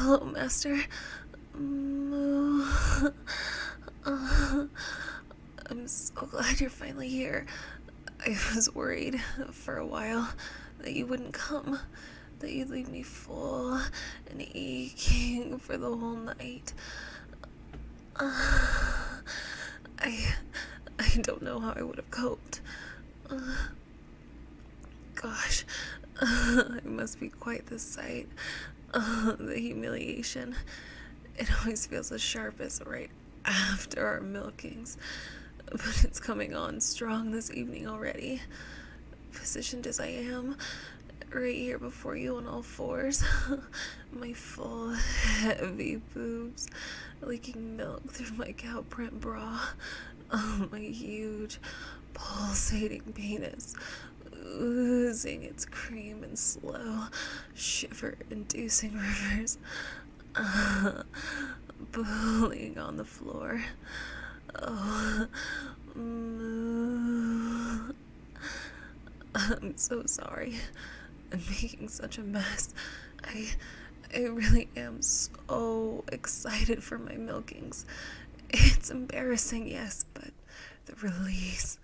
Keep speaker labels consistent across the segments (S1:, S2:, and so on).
S1: Hello, Master. Moo. Uh, I'm so glad you're finally here. I was worried for a while that you wouldn't come, that you'd leave me full and aching for the whole night. I don't know how I would have coped. Gosh, it must be quite the sight. The humiliation. It always feels the sharpest right after our milkings, but it's coming on strong this evening already. Positioned as I am, right here before you on all fours, my full, heavy boobs leaking milk through my cow print bra, my huge, pulsating penis oozing its cream in slow, shiver-inducing rivers, bullying on the floor. Oh, I'm so sorry. I'm making such a mess. I really am so excited for my milkings. It's embarrassing, yes, but the release.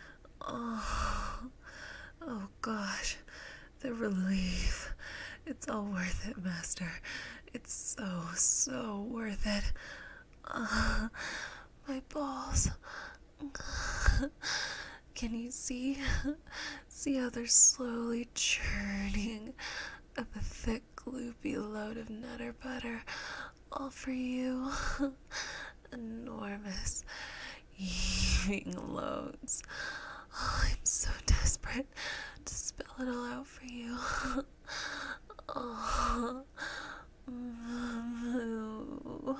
S1: Oh gosh, the relief. It's all worth it, Master. It's so worth it. My balls. Can you see? See how they're slowly churning up a thick, gloopy load of nutter butter, all for you. Enormous, heaving loads. Oh, I'm so desperate to spill it all out for you. Oh, moo.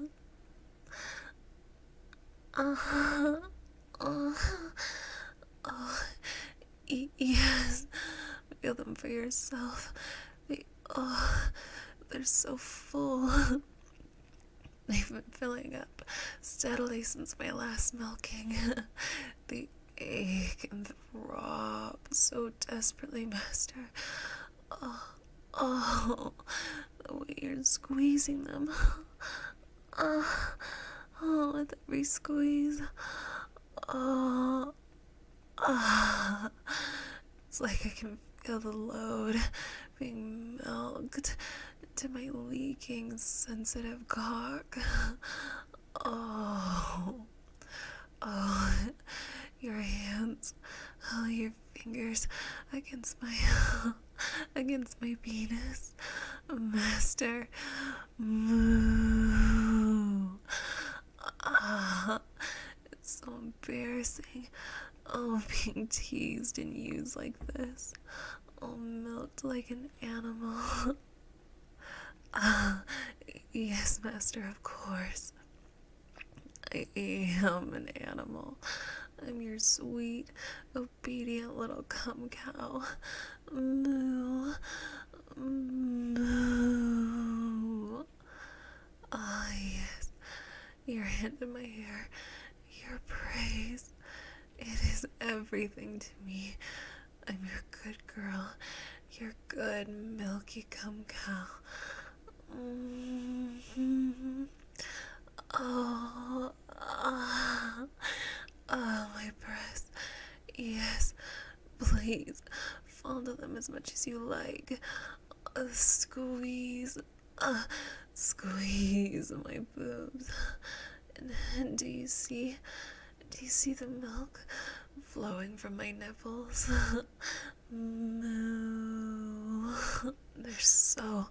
S1: Yes, feel them for yourself. They're so full. They've been filling up steadily since my last milking. The ache and throb so desperately, Master. Oh, the way you're squeezing them. With every squeeze. It's like I can feel the load being milked into my leaking, sensitive cock. Oh, your hands, your fingers against my penis, Master. Moo. It's so embarrassing. Oh, being teased and used like this. Oh, milked like an animal. Yes, Master, of course. I am an animal. I'm your sweet, obedient little cum cow. Moo. Moo. Ah, yes. Your hand in my hair. Your praise. It is everything to me. I'm your good girl. Your good, milky cum cow. My breasts. Yes, please, fondle them as much as you like. Squeeze my boobs. And do you see the milk flowing from my nipples? Moo. They're so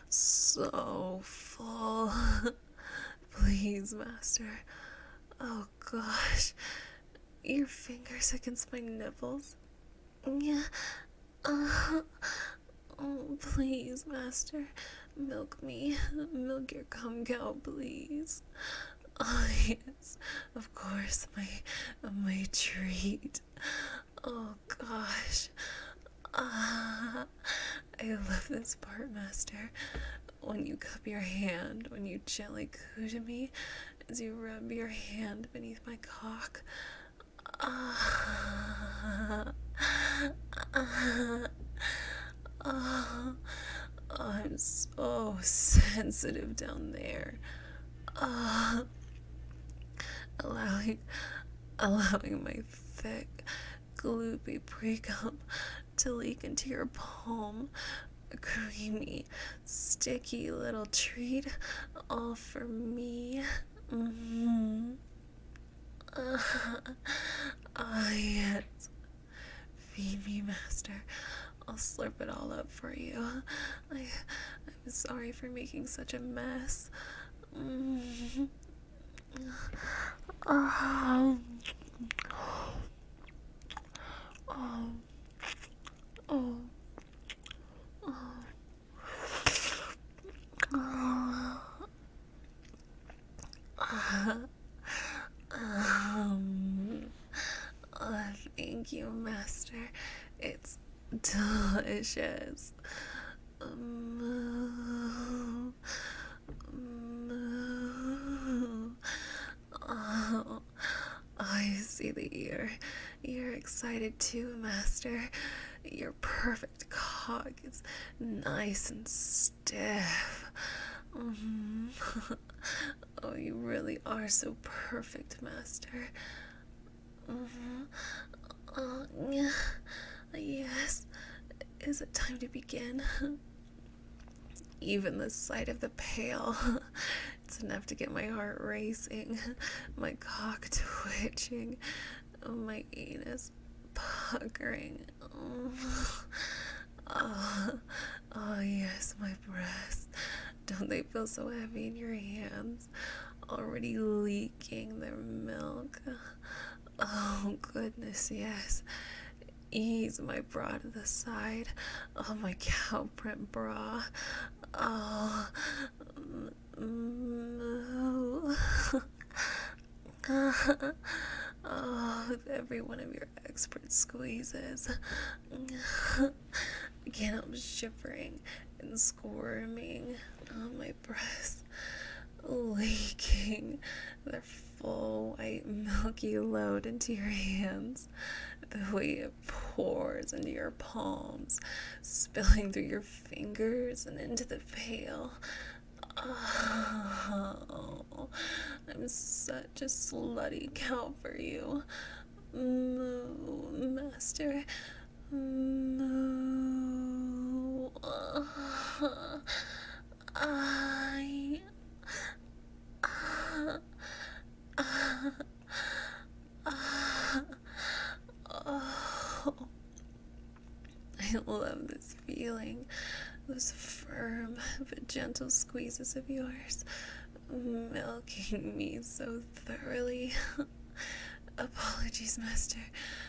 S1: full. Please, Master. Oh gosh, your fingers against my nipples. Yeah. Oh, please, Master. Milk me. Milk your cum cow, please. Oh, yes, of course, my treat. Oh, gosh. I love this part, Master. When you cup your hand, when you gently coo to me, as you rub your hand beneath my cock. I'm so so sensitive down there. Uh, allowing, allowing my thick, gloopy pre-cum to leak into your palm. A creamy, sticky little treat, all for me. Mm-hmm. Yes. Feed me, master. I'll slurp it all up for you. I'm sorry for making such a mess. Mm. Oh. Oh. Oh. Oh. Um, Thank you, master. It's delicious. Moo. Moo. Oh, I see that you're excited too, master. Your perfect cock is nice and stiff. Mm-hmm. Oh, you really are so perfect, master. Mm-hmm. Yeah. Yes. Is it time to begin? Even the sight of the pail, it's enough to get my heart racing, my cock twitching, my anus puckering. Oh, oh yes, my breasts. Don't they feel so heavy in your hands? Already leaking their milk. Oh, goodness, yes. Ease my bra to the side. Oh, my cow print bra. Oh, oh, with every one of your expert squeezes. I can't help shivering and squirming. Oh, my breasts leaking their full white milky load into your hands. The way it pours into your palms, spilling through your fingers and into the pail. Oh, I'm such a slutty cow for you. Moo, master. Moo. I. Oh, I love this feeling. Those firm but gentle squeezes of yours, milking me so thoroughly. Apologies, master.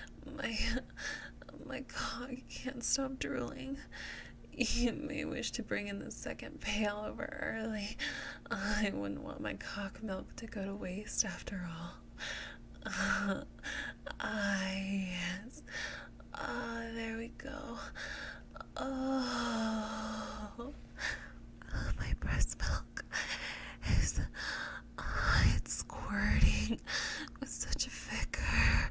S1: My cock can't stop drooling. You may wish to bring in the second pail over early. I wouldn't want my cock milk to go to waste after all. Yes. There we go. Oh, my breast milk is, it's squirting with such a vigor.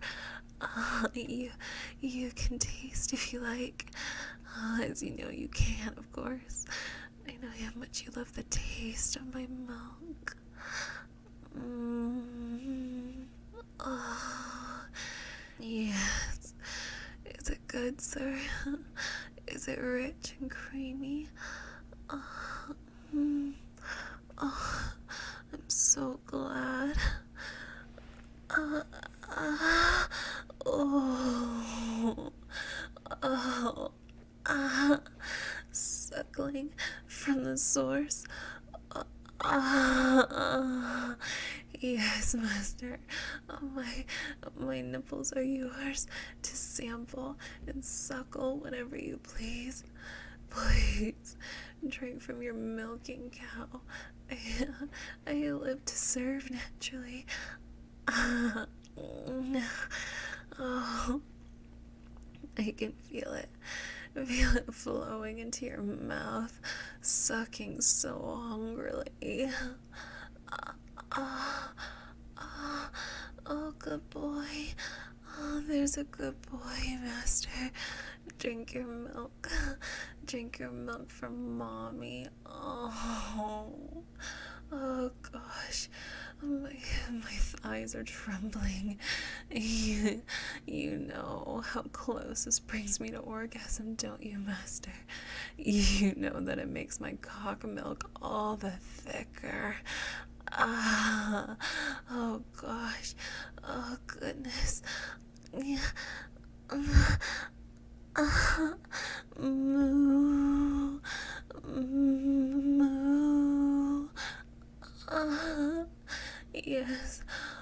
S1: You can taste if you like, as you know you can, of course. I know how much you love the taste of my milk. Oh, yes. Is it good, sir? Is it rich and creamy? Oh, oh, I'm so glad. Oh, oh, suckling from the source. Yes, master. My nipples are yours to sample and suckle whenever you please. Please, drink from your milking cow. I live to serve naturally. Oh, I can feel it. Feel it flowing into your mouth, sucking so hungrily. Oh, good boy. Oh, there's a good boy, Master. Drink your milk. Drink your milk from Mommy. Oh gosh. My thighs are trembling. You know how close this brings me to orgasm, don't you, Master? You know that it makes my cock milk all the thicker. Oh gosh. Oh goodness. Yeah. Moo. Moo. Yes.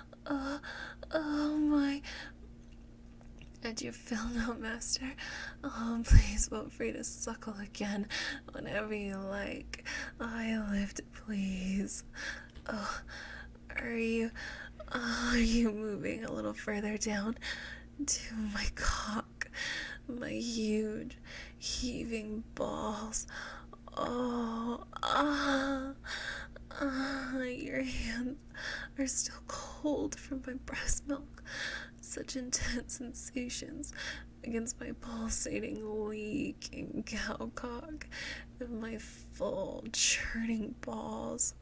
S1: Oh my. And you feel now, Master? Oh, please feel free to suckle again whenever you like. I lift, please. Oh, are you moving a little further down to my cock? My huge, heaving balls. Oh, your hands are still cold from my breast milk. Such intense sensations against my pulsating, leaking cow cock and my full, churning balls.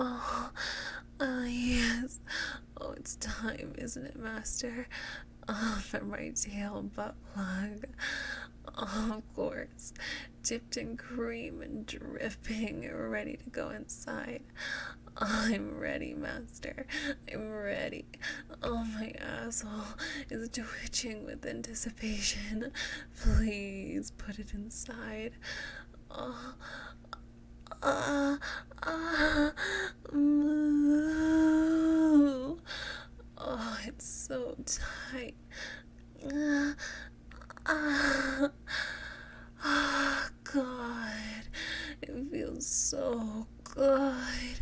S1: Yes. Oh, it's time, isn't it, Master? For my tail butt plug. Of course, dipped in cream and dripping, ready to go inside. I'm ready, Master. I'm ready. Oh, my asshole is twitching with anticipation. Please put it inside. Moo. Oh, it's so tight. Oh, God. It feels so good.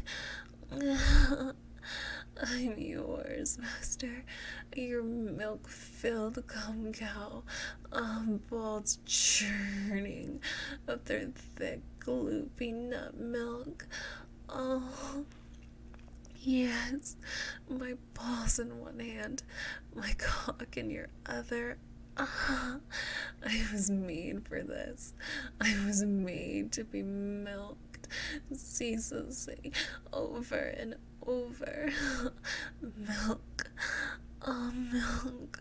S1: I'm yours, Master. Your milk-filled cum cow, balls churning of their thick, gloopy nut milk. Oh, yes, my balls in one hand, my cock in your other. I was made for this. I was made to be milked ceaselessly over and over. Milk. Oh, milk.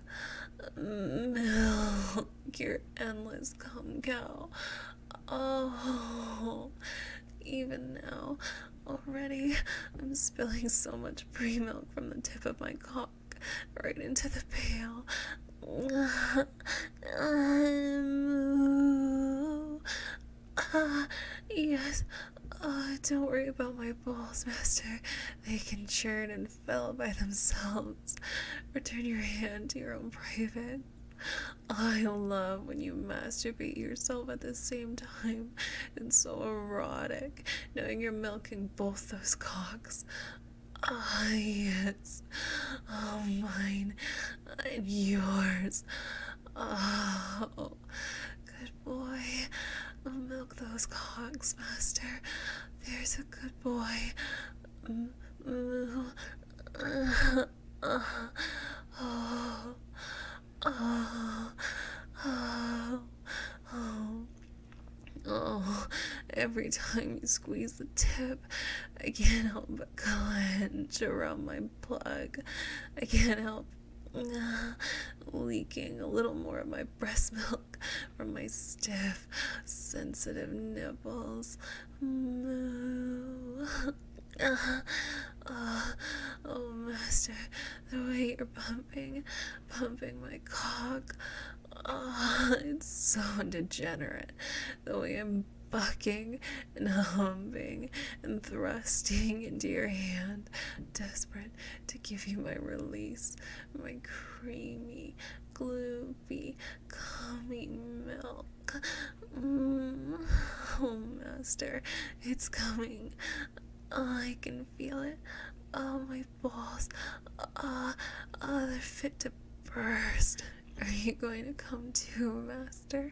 S1: Milk. Your endless cum cow. Oh, even now, already, I'm spilling so much pre-milk from the tip of my cock right into the pail. Yes. Don't worry about my balls, Master. They can churn and fill by themselves. Return your hand to your own private. I love when you masturbate yourself at the same time. It's so erotic, knowing you're milking both those cocks. Yes. Oh, mine and yours. Oh, good boy. Milk those cocks, Master. There's a good boy. Moo. Oh, every time you squeeze the tip, I can't help but clench around my plug. I can't help leaking a little more of my breast milk from my stiff, sensitive nipples. Moo. Oh, Master, the way you're pumping my cock. It's so degenerate. The way I'm bucking and humping and thrusting into your hand, desperate to give you my release, my creamy, gloopy, cummy milk. Oh, Master, it's coming. I can feel it. Oh, my balls. They're fit to burst. Are you going to come too, Master?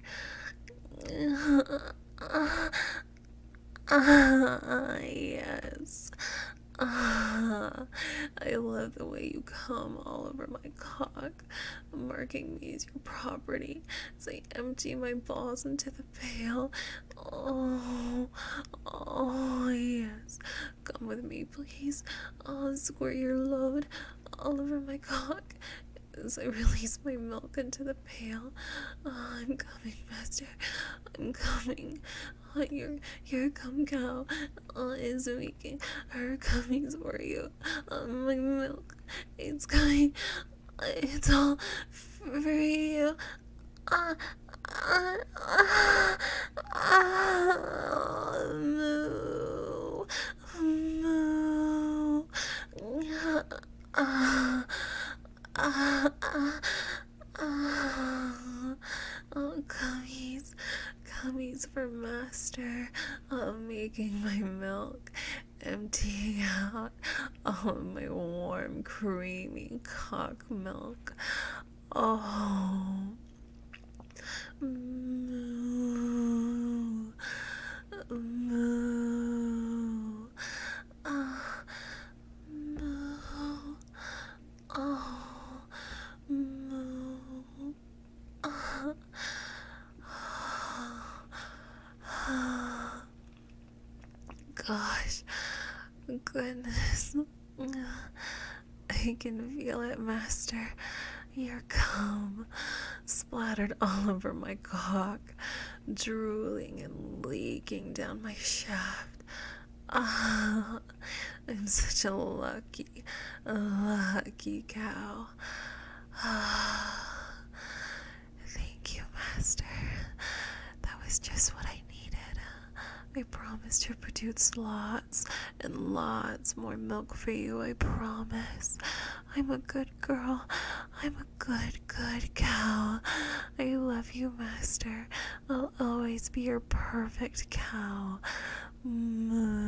S1: Yes. Ah, I love the way you come all over my cock, marking me as your property as I empty my balls into the pail. Oh, oh, yes. Come with me, please. I'll squirt your load all over my cock as I release my milk into the pail. Oh, I'm coming, master. I'm coming. Oh, your cum cow is making her cummies for you. My milk, it's coming. It's all for you. Uh, moo, moo. Uh, uh, uh, oh, cummies for master. Making my milk, emptying out all of my warm, creamy cock milk. Oh, moo, moo, ah, moo, oh, moo, ah, gosh, goodness, I can feel it, master. Your cum splattered all over my cock, drooling and leaking down my shaft. Ah, I'm such a lucky cow. Ah, thank you, master. That was just what I needed. I promise to produce lots and lots more milk for you, I promise. I'm a good girl. I'm a good cow. I love you, master. I'll always be your perfect cow. Moo.